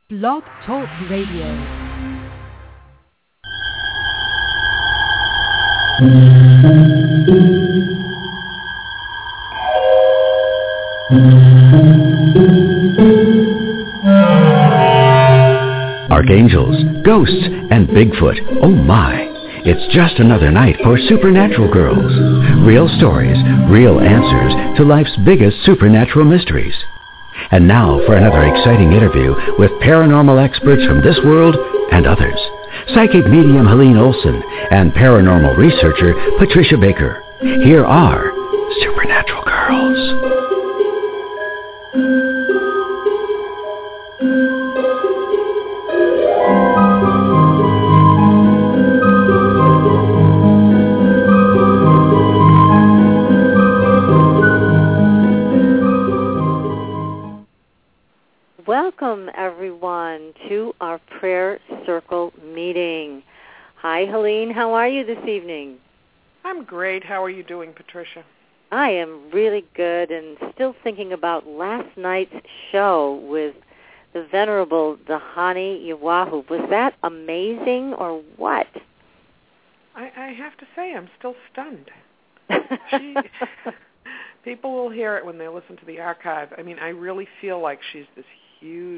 Blog Talk Radio. Archangels, ghosts, and Bigfoot. Oh my! It's just another night for Supernatural Girls. Real stories, real answers to life's biggest supernatural mysteries. And now for another exciting interview with paranormal experts from this world and others. Psychic medium Helene Olson and paranormal researcher Patricia Baker. Here are Supernatural Girls. Welcome, everyone, to our prayer circle meeting. Hi, Helene. How are you this evening? I'm great. How are you doing, Patricia? I am really good and still thinking about last night's show with the Venerable Dahani Yawahu. Was that amazing or what? I have to say, I'm still stunned. People will hear it when they listen to the archive. I mean, I really feel like she's this huge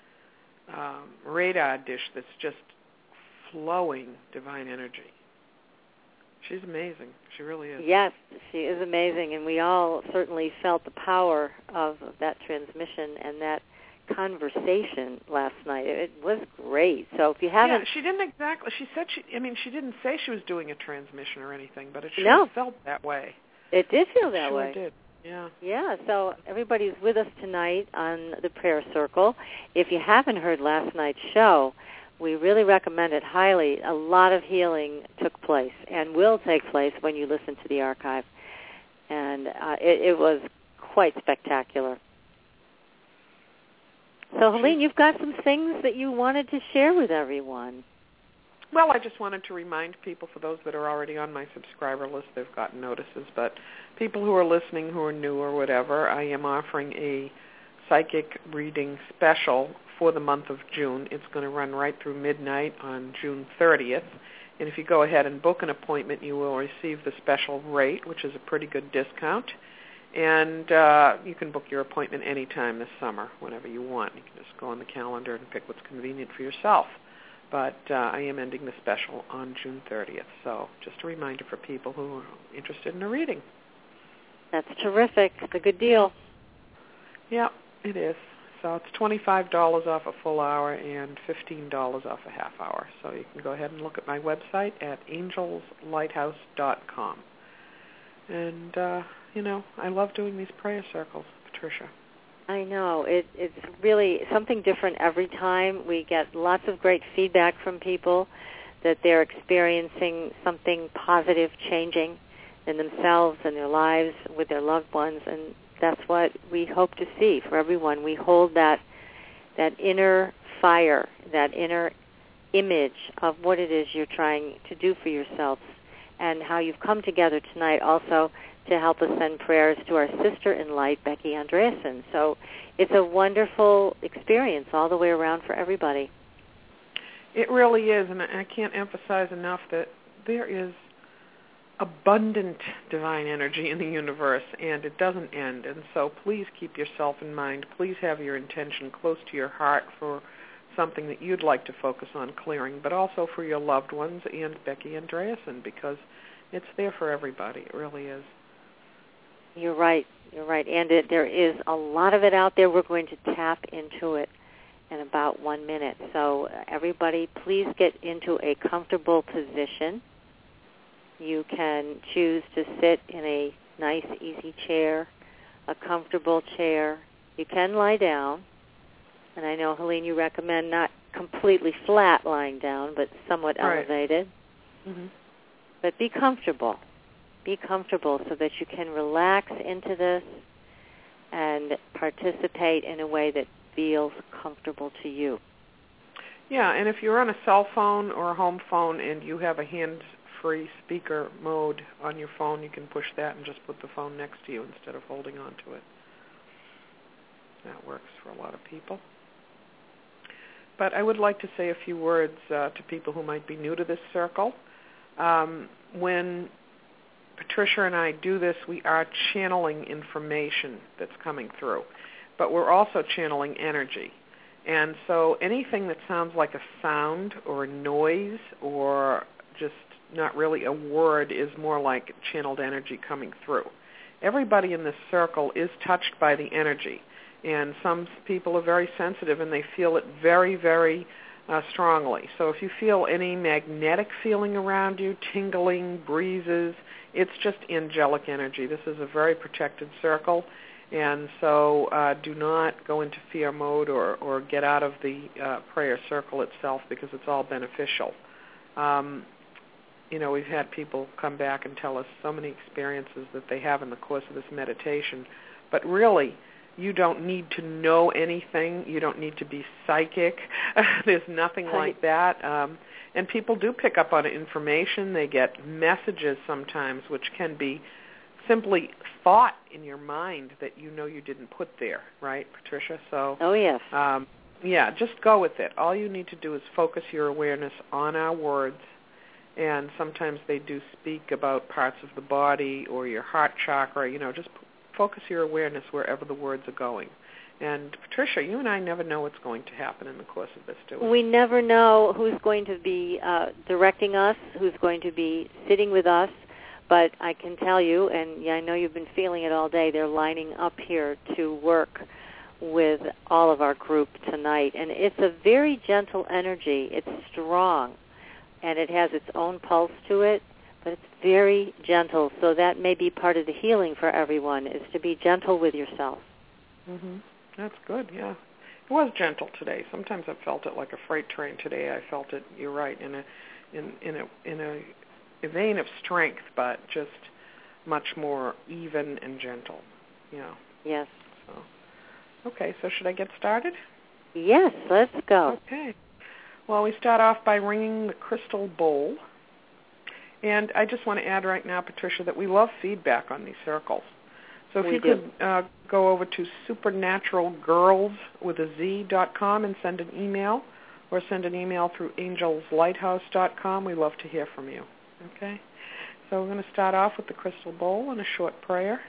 radar dish that's just flowing divine energy. She's amazing. She really is. Yes, she is amazing, and we all certainly felt the power of that transmission and that conversation last night. It was great. So if you haven't... Yeah, she didn't exactly... She said she didn't say she was doing a transmission or anything, but it sure felt that way. It did feel that way. It did. Yeah. Yeah, so everybody's with us tonight on the prayer circle. If you haven't heard last night's show, we really recommend it highly. A lot of healing took place and will take place when you listen to the archive. And it was quite spectacular. So, Helene, you've got some things that you wanted to share with everyone. Well, I just wanted to remind people, for those that are already on my subscriber list, they've gotten notices, but people who are listening who are new or whatever, I am offering a psychic reading special for the month of June. It's going to run right through midnight on June 30th. And if you go ahead and book an appointment, you will receive the special rate, which is a pretty good discount. And you can book your appointment anytime this summer, whenever you want. You can just go on the calendar and pick what's convenient for yourself. But I am ending the special on June 30th. So just a reminder for people who are interested in a reading. That's terrific. It's a good deal. Yeah, it is. So it's $25 off a full hour and $15 off a half hour. So you can go ahead and look at my website at angelslighthouse.com. And, I love doing these prayer circles, Patricia. I know. It's really something different every time. We get lots of great feedback from people that they're experiencing something positive changing in themselves and their lives with their loved ones, and that's what we hope to see for everyone. We hold that inner fire, that inner image of what it is you're trying to do for yourselves, and how you've come together tonight also to help us send prayers to our sister in light, Becky Andreasen. So it's a wonderful experience all the way around for everybody. It really is, and I can't emphasize enough that there is abundant divine energy in the universe, and it doesn't end. And so please keep yourself in mind. Please have your intention close to your heart for something that you'd like to focus on clearing, but also for your loved ones and Becky Andreasen, because it's there for everybody. It really is. You're right. And there is a lot of it out there. We're going to tap into it in about 1 minute. So everybody, please get into a comfortable position. You can choose to sit in a nice, easy chair, a comfortable chair. You can lie down. And I know, Helene, you recommend not completely flat lying down, but somewhat elevated. Mm-hmm. But be comfortable. Be comfortable so that you can relax into this and participate in a way that feels comfortable to you. Yeah, and if you're on a cell phone or a home phone and you have a hands-free speaker mode on your phone, you can push that and just put the phone next to you instead of holding on to it. That works for a lot of people. but I would like to say a few words to people who might be new to this circle. When Patricia and I do this, we are channeling information that's coming through, but we're also channeling energy. And so anything that sounds like a sound or a noise or just not really a word is more like channeled energy coming through. Everybody in this circle is touched by the energy, and some people are very sensitive and they feel it very, very strongly. So if you feel any magnetic feeling around you, tingling, breezes, it's just angelic energy. This is a very protected circle, and so do not go into fear mode or get out of the prayer circle itself, because it's all beneficial. We've had people come back and tell us so many experiences that they have in the course of this meditation, but really, you don't need to know anything. You don't need to be psychic. There's nothing like that. And people do pick up on information. They get messages sometimes, which can be simply thought in your mind that you didn't put there, right, Patricia? So, oh, yes. Just go with it. All you need to do is focus your awareness on our words, and sometimes they do speak about parts of the body or your heart chakra. Just focus your awareness wherever the words are going. And Patricia, you and I never know what's going to happen in the course of this, do we? We never know who's going to be directing us, who's going to be sitting with us, but I can tell you, and I know you've been feeling it all day, they're lining up here to work with all of our group tonight. And it's a very gentle energy. It's strong, and it has its own pulse to it, but it's very gentle. So that may be part of the healing for everyone, is to be gentle with yourself. Mm-hmm. That's good, yeah. It was gentle today. Sometimes I felt it like a freight train. Today I felt it, you're right, in a vein of strength, but just much more even and gentle. Yeah. Yes. Okay, so should I get started? Yes, let's go. Okay. Well, we start off by ringing the crystal bowl. And I just want to add right now, Patricia, that we love feedback on these circles. So if you could go over to supernaturalgirls.com and send an email, or send an email through angelslighthouse.com. We love to hear from you. Okay? So we're going to start off with the crystal bowl and a short prayer.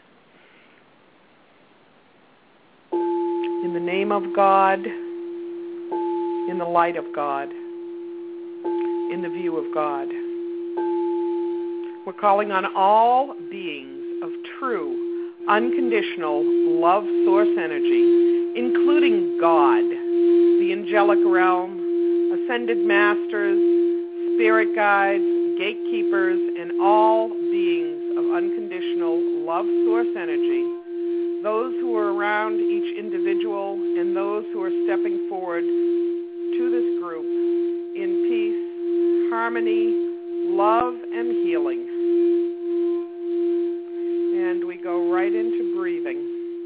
In the name of God, in the light of God, in the view of God, we're calling on all beings of true, unconditional love source energy, including God, the angelic realm, ascended masters, spirit guides, gatekeepers, and all beings of unconditional love source energy, those who are around each individual and those who are stepping forward to this group in peace, harmony, love, and healing. And we go right into breathing.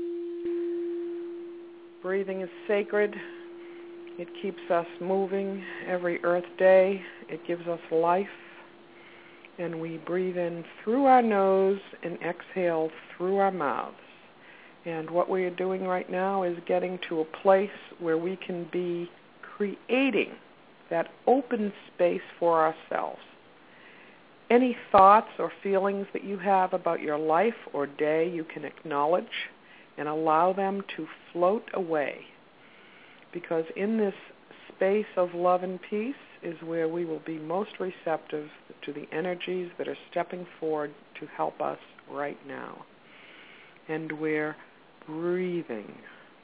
Breathing is sacred. It keeps us moving every Earth Day. It gives us life. And we breathe in through our nose and exhale through our mouths. And what we are doing right now is getting to a place where we can be creating that open space for ourselves. Any thoughts or feelings that you have about your life or day, you can acknowledge and allow them to float away. Because in this space of love and peace is where we will be most receptive to the energies that are stepping forward to help us right now. And we're breathing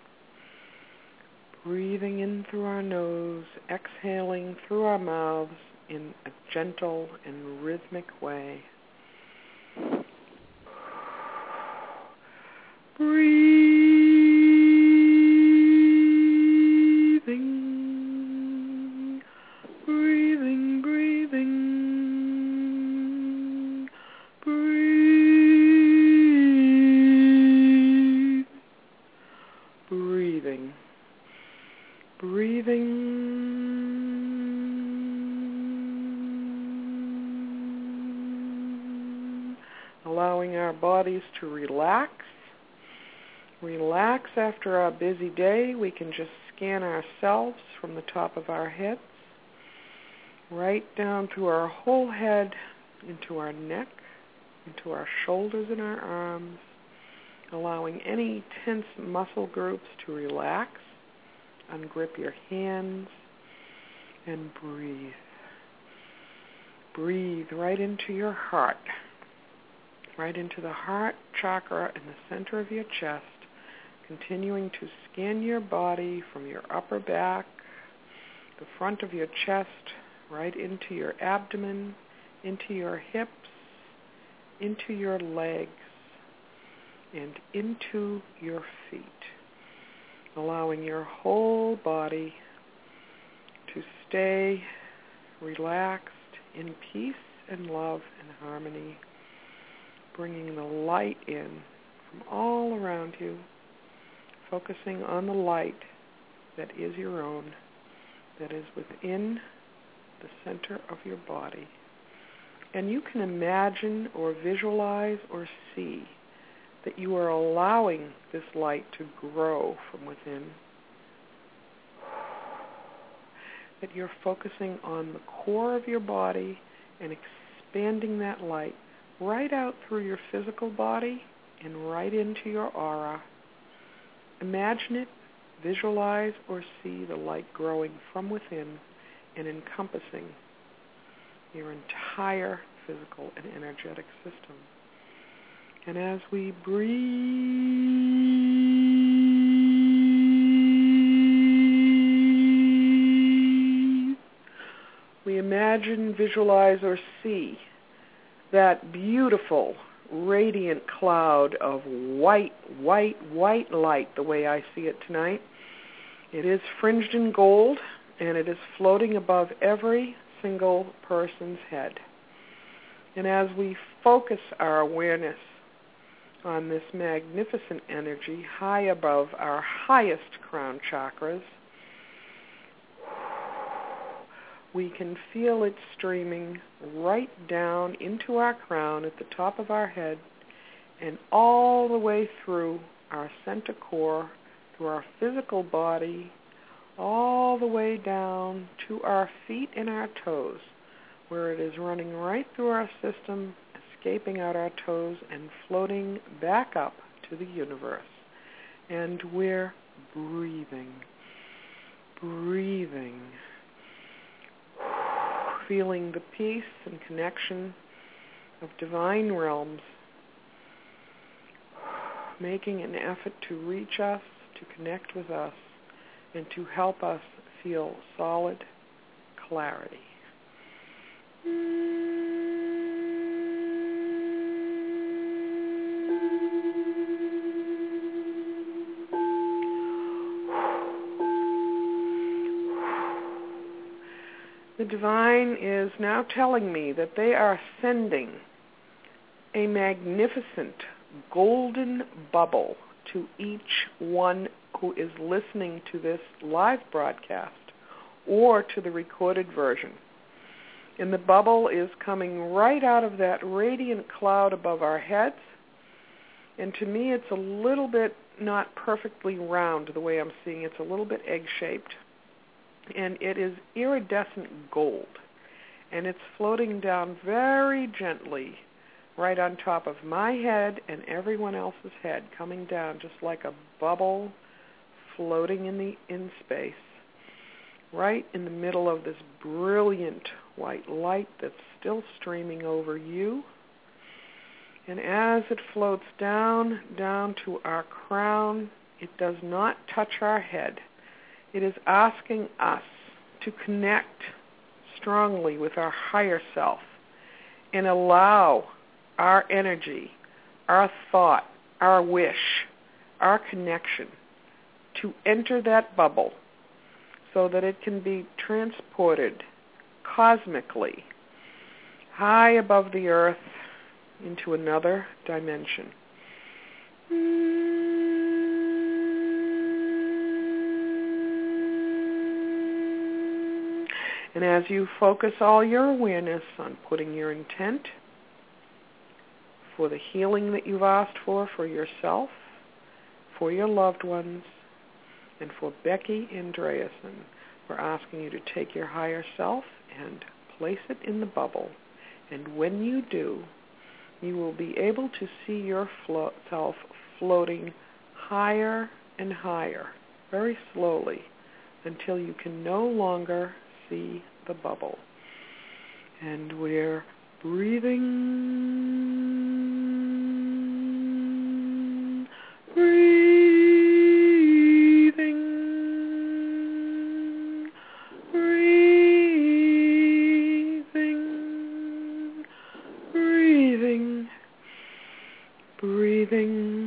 in through our nose, exhaling through our mouths in a gentle and rhythmic way. Breathing, breathing, breathing, breathing, breathing. Allowing our bodies to relax. Relax after our busy day. We can just scan ourselves from the top of our heads, right down through our whole head, into our neck, into our shoulders and our arms, allowing any tense muscle groups to relax. Ungrip your hands and breathe. Breathe right into your heart, right into the heart chakra in the center of your chest, continuing to scan your body from your upper back, the front of your chest, right into your abdomen, into your hips, into your legs, and into your feet, allowing your whole body to stay relaxed, in peace and love and harmony, bringing the light in from all around you, focusing on the light that is your own, that is within the center of your body. And you can imagine or visualize or see that you are allowing this light to grow from within, that you're focusing on the core of your body and expanding that light right out through your physical body and right into your aura. Imagine it, visualize or see the light growing from within and encompassing your entire physical and energetic system. And as we breathe, we imagine, visualize, or see that beautiful, radiant cloud of white light, the way I see it tonight. It is fringed in gold, and it is floating above every single person's head. And as we focus our awareness on this magnificent energy high above our highest crown chakras, we can feel it streaming right down into our crown at the top of our head and all the way through our center core, through our physical body, all the way down to our feet and our toes, where it is running right through our system, escaping out our toes and floating back up to the universe. And we're breathing, feeling the peace and connection of divine realms, making an effort to reach us, to connect with us, and to help us feel solid clarity. The divine is now telling me that they are sending a magnificent golden bubble to each one who is listening to this live broadcast or to the recorded version. And the bubble is coming right out of that radiant cloud above our heads. And to me, it's a little bit not perfectly round the way I'm seeing it. It's a little bit egg-shaped. And it is iridescent gold. And it's floating down very gently right on top of my head and everyone else's head, coming down just like a bubble floating in space, right in the middle of this brilliant white light that's still streaming over you. And as it floats down to our crown, it does not touch our head. It is asking us to connect strongly with our higher self and allow our energy, our thought, our wish, our connection to enter that bubble so that it can be transported cosmically high above the earth into another dimension. And as you focus all your awareness on putting your intent for the healing that you've asked for yourself, for your loved ones, And for Becky Andreasen, we're asking you to take your higher self and place it in the bubble. And when you do, you will be able to see your self floating higher and higher, very slowly, until you can no longer see the bubble. And we're breathing, breathing, breathing, breathing, breathing.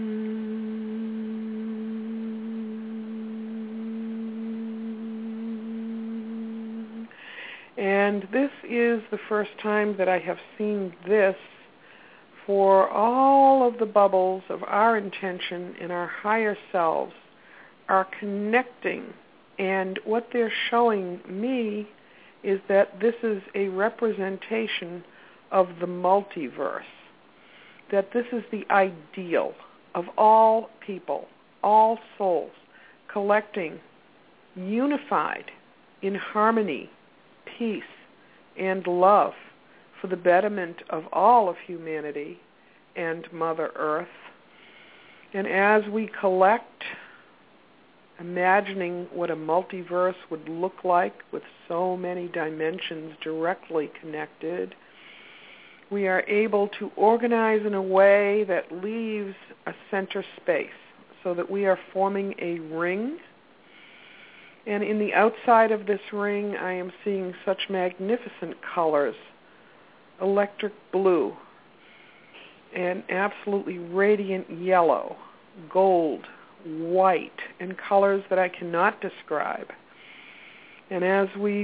And this is the first time that I have seen this for all of the bubbles of our intention in our higher selves are connecting. And what they're showing me is that this is a representation of the multiverse, that this is the ideal of all people, all souls, collecting, unified in harmony, peace, and love for the betterment of all of humanity and Mother Earth. And as we collect, imagining what a multiverse would look like with so many dimensions directly connected, we are able to organize in a way that leaves a center space so that we are forming a ring. And in the outside of this ring, I am seeing such magnificent colors, electric blue, and absolutely radiant yellow, gold, white, and colors that I cannot describe. And as we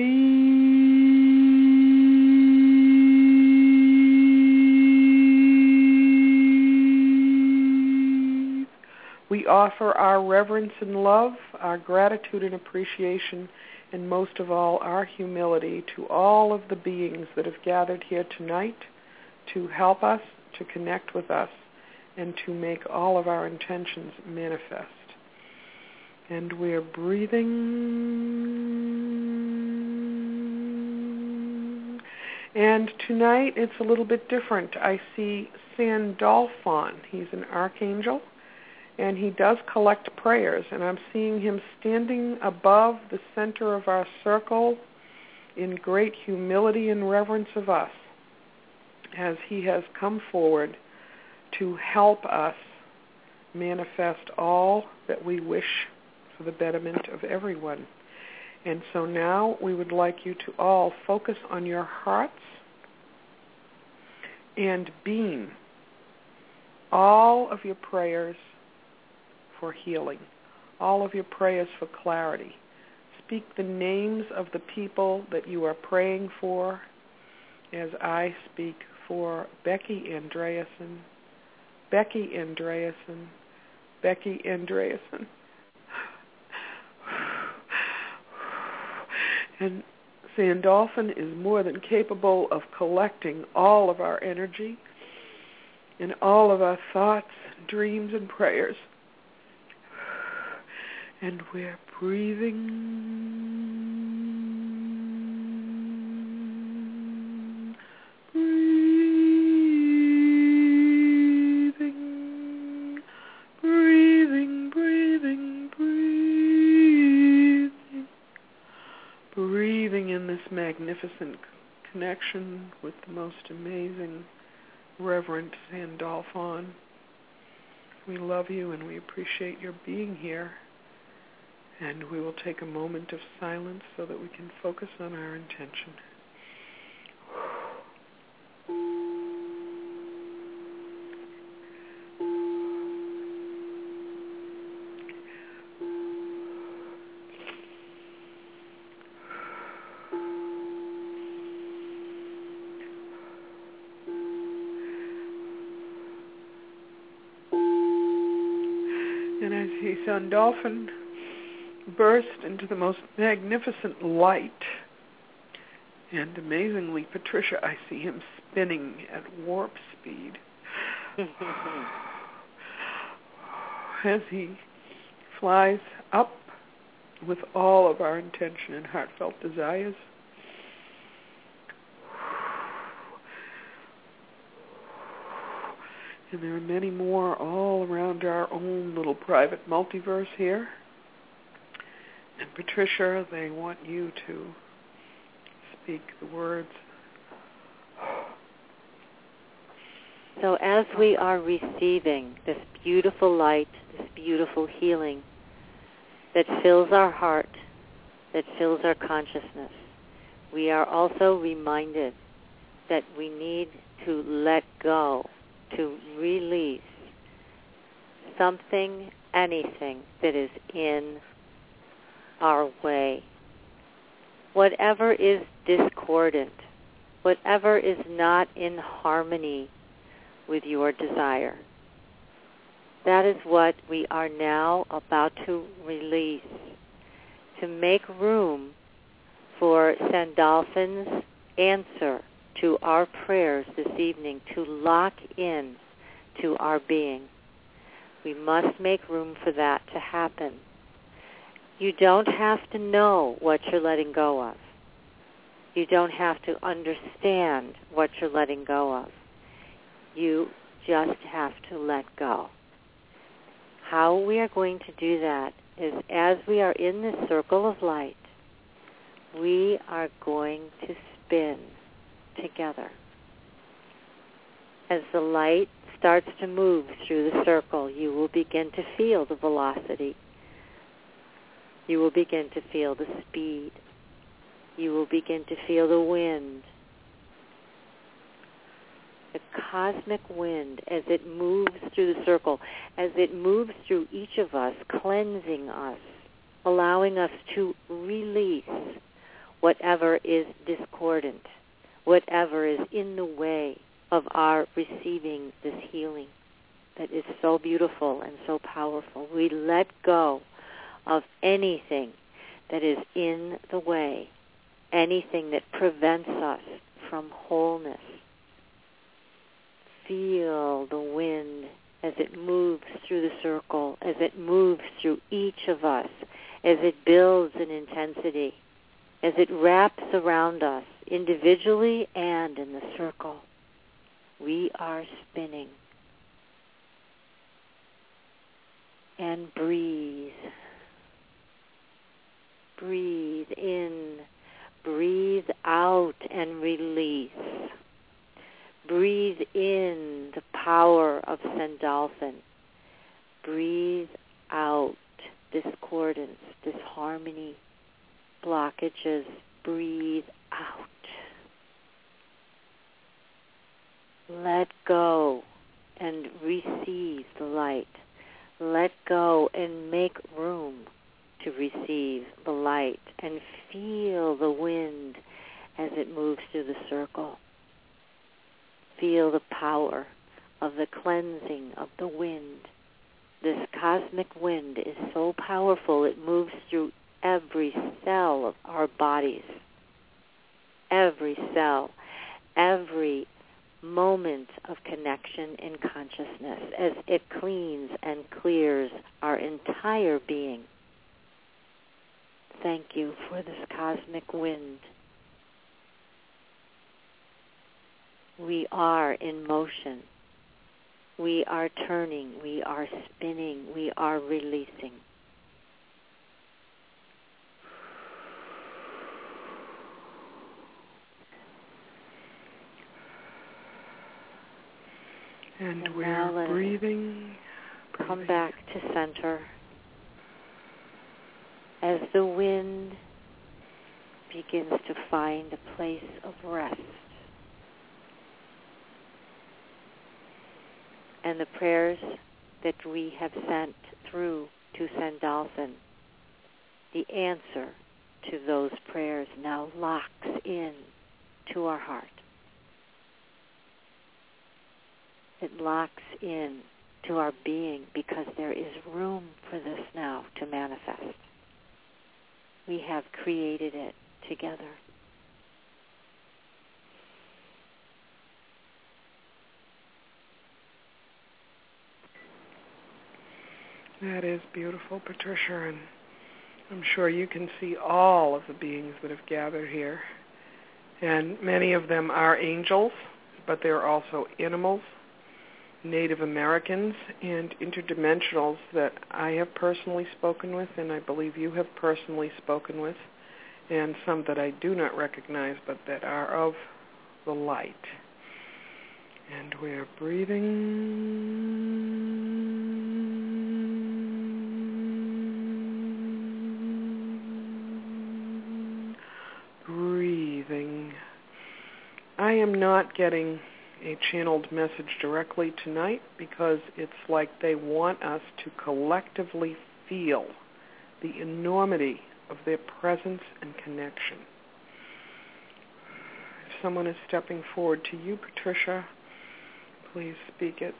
breathe, we offer our reverence and love, our gratitude and appreciation, and most of all, our humility to all of the beings that have gathered here tonight to help us, to connect with us, and to make all of our intentions manifest. And we're breathing. And tonight it's a little bit different. I see Sandalphon. He's an archangel, and he does collect prayers. And I'm seeing him standing above the center of our circle in great humility and reverence of us, as he has come forward to help us manifest all that we wish for the betterment of everyone. And so now we would like you to all focus on your hearts and beam all of your prayers for healing, all of your prayers for clarity. Speak the names of the people that you are praying for as I speak for Becky Andreasen, Becky Andreasen, Becky Andreasen. And Sandalphon is more than capable of collecting all of our energy and all of our thoughts, dreams, and prayers. And we're breathing, breathing, breathing, breathing, breathing, breathing in this magnificent connection with the most amazing, Reverend Sandalphon. We love you and we appreciate your being here. And we will take a moment of silence so that we can focus on our intention. And I see Sandalphon burst into the most magnificent light. And amazingly, Patricia, I see him spinning at warp speed as he flies up with all of our intention and heartfelt desires. And there are many more all around our own little private multiverse here. And Patricia, they want you to speak the words. So as we are receiving this beautiful light, this beautiful healing that fills our heart, that fills our consciousness, we are also reminded that we need to let go, to release something, anything that is in our way. Whatever is discordant, whatever is not in harmony with your desire. That is what we are now about to release, to make room for Sandalphon's answer to our prayers this evening, to lock in to our being. We must make room for that to happen. You don't have to know what you're letting go of. You don't have to understand what you're letting go of. You just have to let go. How we are going to do that is as we are in this circle of light, we are going to spin together. As the light starts to move through the circle, you will begin to feel the velocity. You will begin to feel the speed. You will begin to feel the wind. The cosmic wind as it moves through the circle, as it moves through each of us, cleansing us, allowing us to release whatever is discordant, whatever is in the way of our receiving this healing that is so beautiful and so powerful. We let go of anything that is in the way, anything that prevents us from wholeness. Feel the wind as it moves through the circle, as it moves through each of us, as it builds in intensity, as it wraps around us individually and in the circle. We are spinning. And breathe. Breathe in. Breathe out and release. Breathe in the power of Sandalphon. Breathe out discordance, disharmony, blockages. Breathe out. Let go and receive the light. Let go and make room to receive the light and feel the wind as it moves through the circle. Feel the power of the cleansing of the wind. This cosmic wind is so powerful, it moves through every cell of our bodies. Every cell, every moment of connection in consciousness as it cleans and clears our entire being. Thank you for this cosmic wind. We are in motion. We are turning. We are spinning. We are releasing. And we're breathing. Come back to center. As the wind begins to find a place of rest. And the prayers that we have sent through to Sandalphon, the answer to those prayers now locks in to our heart. It locks in to our being because there is room for this now to manifest. We have created it together. That is beautiful, Patricia, and I'm sure you can see all of the beings that have gathered here. And many of them are angels, but there are also animals, Native Americans, and interdimensionals that I have personally spoken with, and I believe you have personally spoken with, and some that I do not recognize, but that are of the light. And we're breathing. I am not getting a channeled message directly tonight because it's like they want us to collectively feel the enormity of their presence and connection. If someone is stepping forward to you, Patricia, please speak it.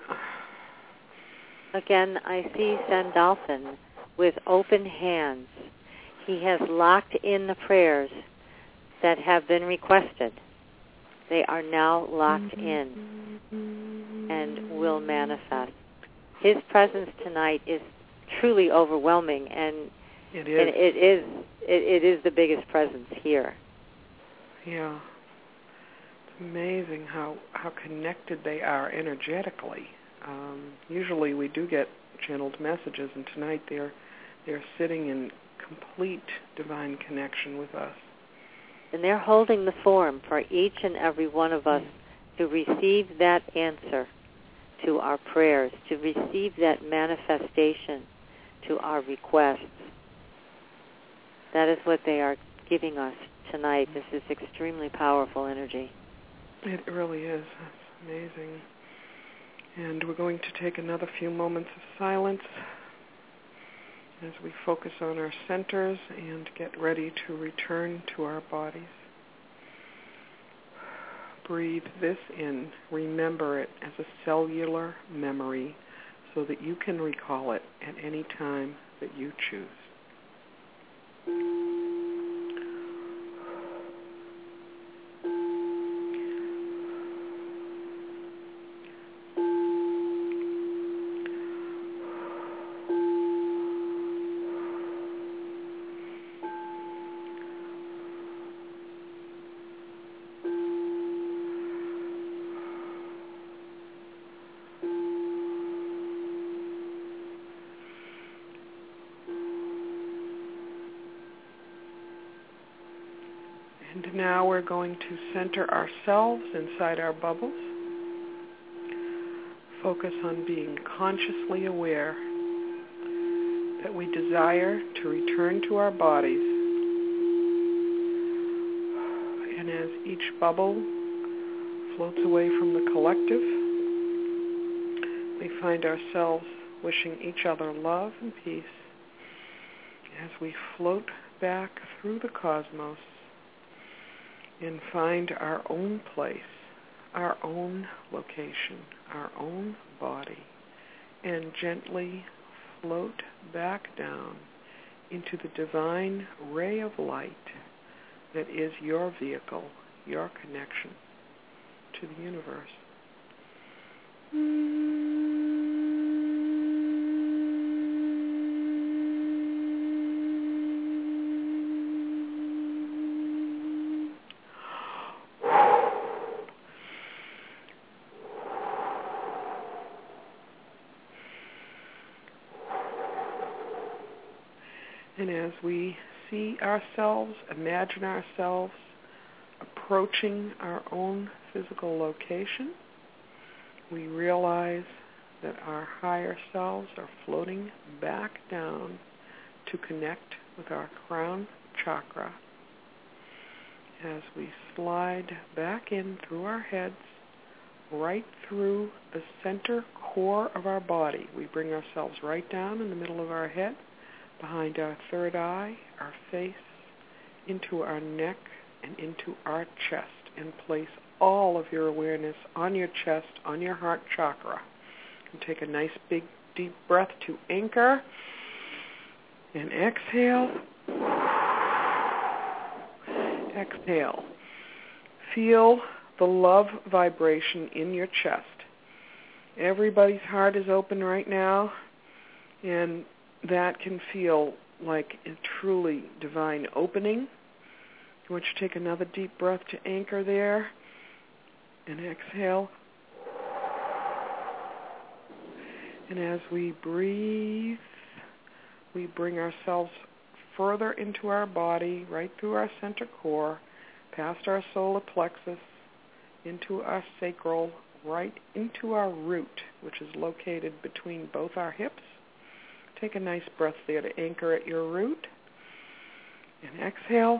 Again, I see Sandalphon with open hands. He has locked in the prayers that have been requested. They are now locked in and will manifest. His presence tonight is truly overwhelming, and it is the biggest presence here. Yeah. It's amazing how connected they are energetically. Usually we do get channeled messages, and tonight they're sitting in complete divine connection with us. And they're holding the form for each and every one of us to receive that answer to our prayers, to receive that manifestation to our requests. That is what they are giving us tonight. This is extremely powerful energy. It really is. That's amazing. And we're going to take another few moments of silence as we focus on our centers and get ready to return to our bodies. Breathe this in. Remember it as a cellular memory so that you can recall it at any time that you choose. And now we're going to center ourselves inside our bubbles. Focus on being consciously aware that we desire to return to our bodies. And as each bubble floats away from the collective, we find ourselves wishing each other love and peace as we float back through the cosmos and find our own place, our own location, our own body, and gently float back down into the divine ray of light that is your vehicle, your connection to the universe. And as we see ourselves, imagine ourselves approaching our own physical location, we realize that our higher selves are floating back down to connect with our crown chakra. As we slide back in through our heads, right through the center core of our body, we bring ourselves right down in the middle of our head, behind our third eye, our face, into our neck, and into our chest, and place all of your awareness on your chest, on your heart chakra. And take a nice big deep breath to anchor, and exhale. Exhale. Feel the love vibration in your chest. Everybody's heart is open right now. And that can feel like a truly divine opening. I want you to take another deep breath to anchor there. And exhale. And as we breathe, we bring ourselves further into our body, right through our center core, past our solar plexus, into our sacral, right into our root, which is located between both our hips. Take a nice breath there to anchor at your root. And exhale.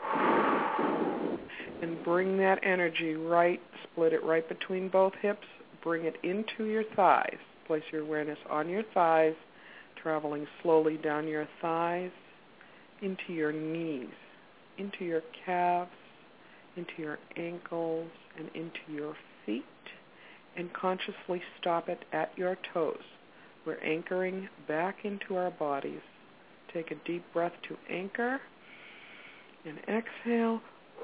And bring that energy right, split it right between both hips, bring it into your thighs. Place your awareness on your thighs, traveling slowly down your thighs, into your knees, into your calves, into your ankles, and into your feet, and consciously stop it at your toes. We're anchoring back into our bodies. Take a deep breath to anchor, and exhale.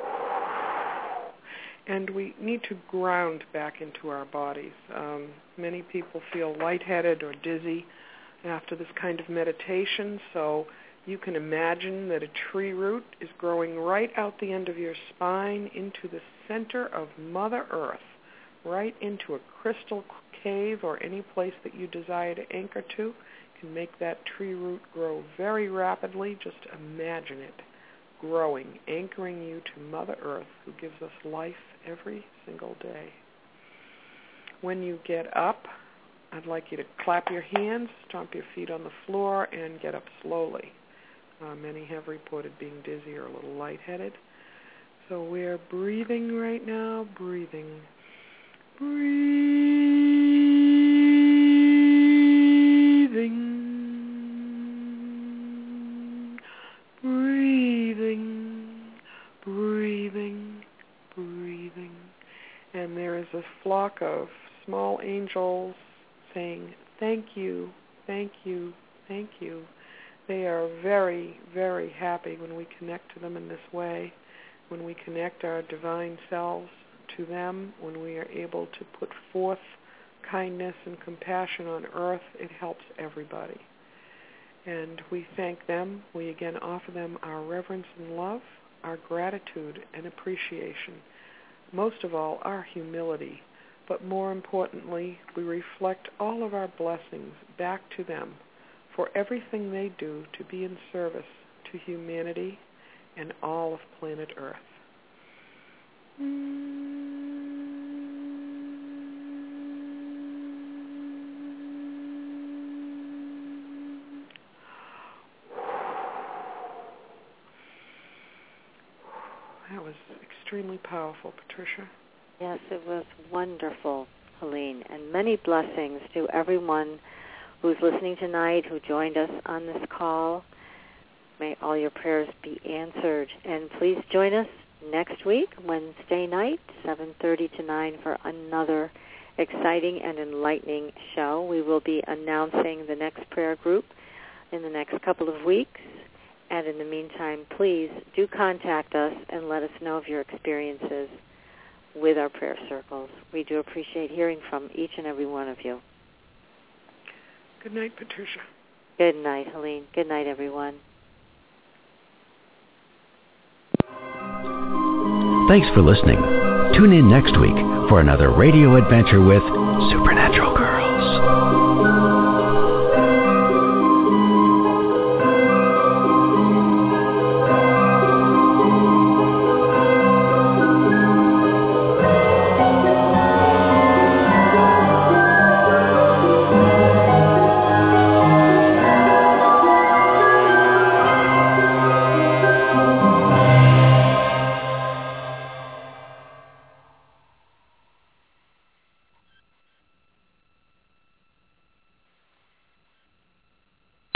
And we need to ground back into our bodies. Many people feel lightheaded or dizzy after this kind of meditation, so you can imagine that a tree root is growing right out the end of your spine into the center of Mother Earth, right into a crystal cave or any place that you desire to anchor to. You can make that tree root grow very rapidly. Just imagine it growing, anchoring you to Mother Earth, who gives us life every single day. When you get up, I'd like you to clap your hands, stomp your feet on the floor, and get up slowly. Many have reported being dizzy or a little lightheaded. So we're breathing right now, breathing. Breathing. Breathing. Breathing. Breathing. And there is a flock of small angels saying, thank you, thank you, thank you. They are very, very happy when we connect to them in this way, when we connect our divine selves to them, when we are able to put forth kindness and compassion on earth. It helps everybody. And we thank them. We again offer them our reverence and love, our gratitude and appreciation. Most of all, our humility. But more importantly, we reflect all of our blessings back to them for everything they do to be in service to humanity and all of planet Earth. That was extremely powerful, Patricia. Yes, it was wonderful, Helene, and many blessings to everyone who's listening tonight, who joined us on this call. May all your prayers be answered. And please join us next week, Wednesday night, 7:30 to 9, for another exciting and enlightening show. We will be announcing the next prayer group in the next couple of weeks. And in the meantime, please do contact us and let us know of your experiences with our prayer circles. We do appreciate hearing from each and every one of you. Good night, Patricia. Good night, Helene. Good night, everyone. Thanks for listening. Tune in next week for another radio adventure with Supernatural.